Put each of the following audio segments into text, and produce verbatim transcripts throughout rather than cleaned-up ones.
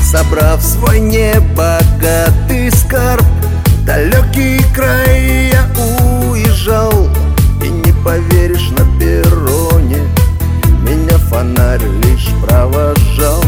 Собрав свой небогатый скарб, в далекий край я уезжал. И не поверишь, на перроне меня фонарь лишь провожал.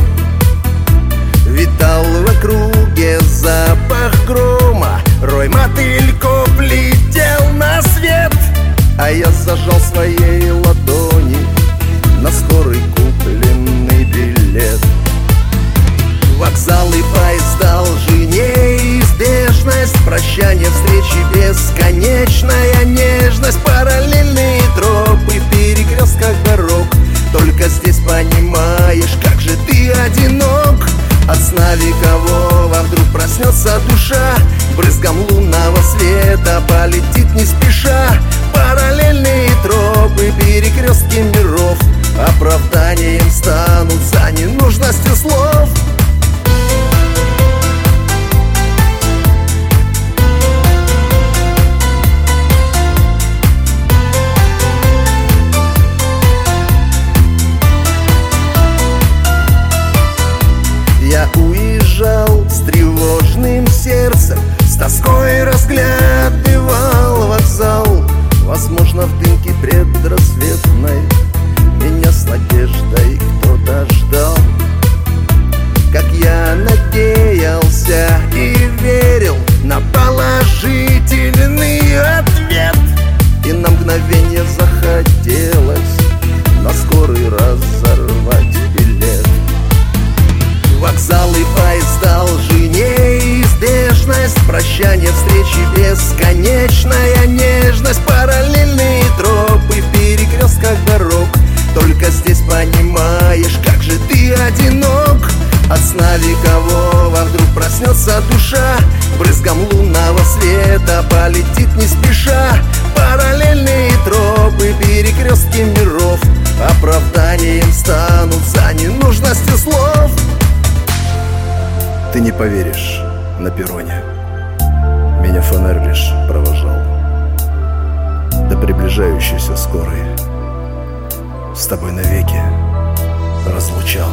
Витал в округе запах грома, рой мотыльков летел на свет, а я зажал своей ладони на скорый купленный билет. Вокзал и поезда, лжи, неизбежность, прощание, встречи, бесконечная нежность, параллельные тропы в перекрестках дорог. Только здесь понимаешь, как же ты одинок. От сна векового вдруг проснется душа, брызгом лунного света полетит не спеша. Параллельные тропы, перекрестки миров оправданием станут за ненужностью слов. Я уезжал с тревожным сердцем, с тоской разглядывал вокзал. Возможно, в дымке предрассветной меня с надеждой кто-то ждал. Как я надеялся и верил на положительный ответ, и на мгновение захотелось на скорый разорвать билет. Вокзалы, поезда, лжи, неизбежность, прощание, встречи, бесконечная нежность, параллельные тропы в перекрестках дорог. Только здесь понимаешь, как же ты одинок. От сна векового вдруг проснется душа, брызгом лунного света полетит не спеша. Параллельные тропы, перекрестки миров оправданием станут за ненужностью слов. Ты не поверишь, на перроне меня фонарь лишь провожал до приближающейся скорой, с тобой навеки разлучал.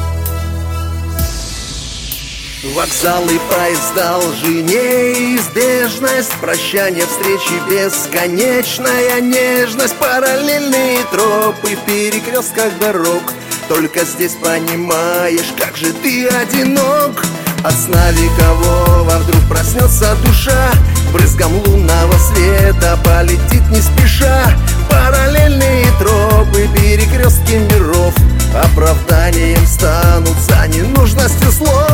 Вокзалы, поезда, лжи, неизбежность, прощание, встречи, бесконечная нежность, параллельные тропы в перекрестках дорог. Только здесь понимаешь, как же ты одинок. От сна векового вдруг проснется душа, брызгом лунного света полетит не спеша. Параллельные тропы, перекрестки миров оправданием станут за ненужностью слов.